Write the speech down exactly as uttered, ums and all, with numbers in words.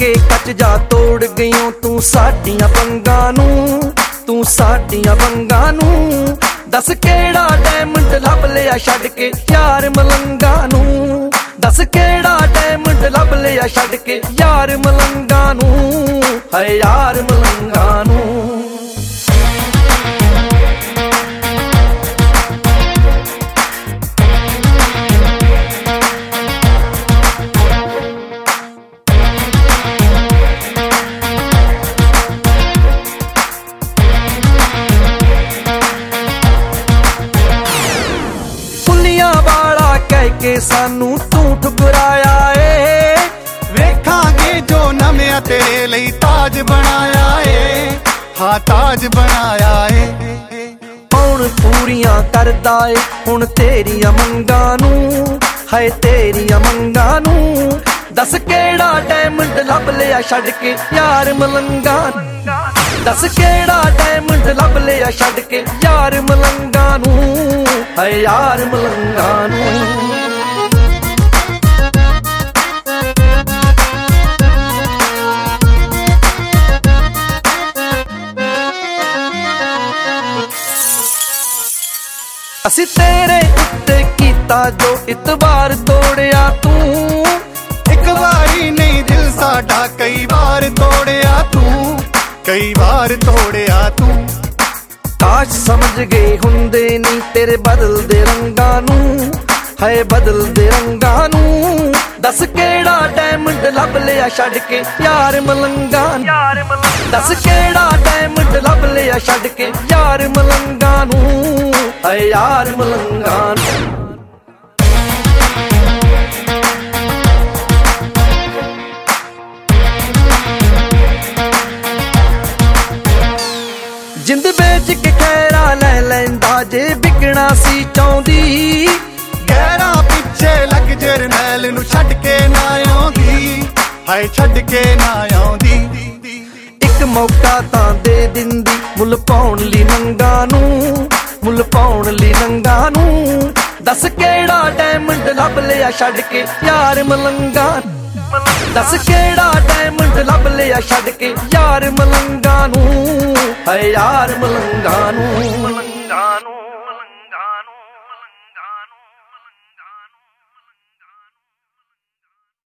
ਕੇ ਕੱਚ ਜਾ ਤੋੜ ਗਈਓ ਤੂੰ ਸਾਡੀਆਂ ਵੰਗਾਂ ਨੂੰ, ਤੂੰ ਸਾਡੀਆਂ ਵੰਗਾਂ ਨੂੰ। ਦੱਸ ਕਿਹੜਾ ਡਾਇਮੰਡ ਲੱਭ ਲਿਆ ਛੱਡ ਕੇ ਯਾਰ ਮਲੰਗਾਂ ਨੂੰ, ਦੱਸ ਕਿਹੜਾ ਡਾਇਮੰਡ ਲੱਭ ਲਿਆ ਛੱਡ ਕੇ ਯਾਰ ਮਲੰਗਾਂ ਨੂੰ, ਹਾਏ ਯਾਰ ਮਲੰਗਾਂ ਨੂੰ। ਵਾਲਾ ਕਹਿ ਕੇ ਸਾਨੂੰ ਤੂੰ ਠੁਕਰਾਇਆ ਏ, ਵੇਖਾਂਗੇ ਜੋ ਨਵਿਆਂ ਤੇਰੇ ਲਈ ਤਾਜ ਬਣਾਇਆ ਏ, ਹਾਂ ਤਾਜ ਬਣਾਇਆ ਏ। ਕੌਣ ਪੂਰੀਆਂ ਕਰਦਾ ਏ ਹੁਣ ਤੇਰੀਆਂ ਮੰਗਾਂ ਨੂੰ, ਹਾਏ ਤੇਰੀਆਂ ਮੰਗਾਂ ਨੂੰ। ਦੱਸ ਕਿਹੜਾ ਡਾਇਮੰਡ ਲੱਭ ਲਿਆ ਛੱਡ ਕੇ ਯਾਰ ਮਲੰਗਾਂ, ਦੱਸ ਕਿਹੜਾ ਡਾਇਮੰਡ ਲੱਭ ਲਿਆ ਛੱਡ ਕੇ ਯਾਰ ਮਲੰਗਾਂ ਨੂੰ, ਹਾਏ ਯਾਰ ਮਲੰਗਾਂ ਨੂੰ। ਅਸੀਂ ਤੇਰੇ ਉੱਤੇ ਕੀਤਾ ਜੋ ਇਤਬਾਰ ਤੋੜਿਆ ਤੂੰ, ਇੱਕ ਵਾਰੀ ਨਹੀਂ ਦਿਲ ਸਾਡਾ ਕਈ ਵਾਰ ਤੋੜਿਆ ਤੂੰ, ਕਈ ਵਾਰ ਤੋੜਿਆ ਤੂੰ। ਕਾਸ਼ ਸਮਝ ਗਏ ਹੁੰਦੇ ਨੀ ਤੇਰੇ ਬਦਲਦੇ ਰੰਗਾਂ ਨੂੰ, ਹਾਏ ਬਦਲਦੇ ਰੰਗਾਂ ਨੂੰ। ਦੱਸ ਕਿਹੜਾ ਡਾਇਮੰਡ ਲੱਭ ਲਿਆ ਛੱਡ ਕੇ ਯਾਰ ਮਲੰਗਾਂ ਨੂੰ, ਦੱਸ ਕਿਹੜਾ ਡਾਇਮੰਡ ਲੱਭ ਲਿਆ ਛੱਡ ਕੇ ਯਾਰ ਮਲੰਗਾਂ ਨੂੰ, ਹਾਏ ਯਾਰ ਮਲੰਗਾਂ ਨੂੰ। ਜਿੰਦ ਵੇਚ ਕੇ ਖੈਰਾ ਲੈ ਲੈਂਦਾ ਜੇ ਵਿਕਣਾ ਸੀ ਚਾਹੁੰਦੀ, ਗਹਿਰਾ ਪਿੱਛੇ ਲੱਗ ਜਰਨੈਲ ਨੂੰ ਛੱਡ ਕੇ ਨਾ ਆਉਂਦੀ, ਹਾਏ ਛੱਡ ਕੇ ਨਾ ਆਉਂਦੀ। ਇੱਕ ਮੌਕਾ ਤਾਂ ਦੇ ਦਿੰਦੀ ਮੁੱਲ ਪਾਉਣ ਲਈ ਨੰਗਾ ਨੂੰ, ਮੁੱਲ ਪਾਉਣ ਲਈ ਨੰਗਾ ਨੂੰ। ਦੱਸ ਕਿਹੜਾ ਡਾਇਮੰਡ ਲੱਭ ਲਿਆ ਛੱਡ ਕੇ ਯਾਰ ਮਲੰਗਾਂ, ਦੱਸ ਕਿਹੜਾ ਡਾਇਮੰਡ ਲੱਭ ਲਿਆ ਛੱਡ ਕੇ ਯਾਰ ਮਲੰਗਾਂ ਨੂੰ, ਹਾਏ ਯਾਰ ਮਲੰਗਾਂ ਨੂੰ।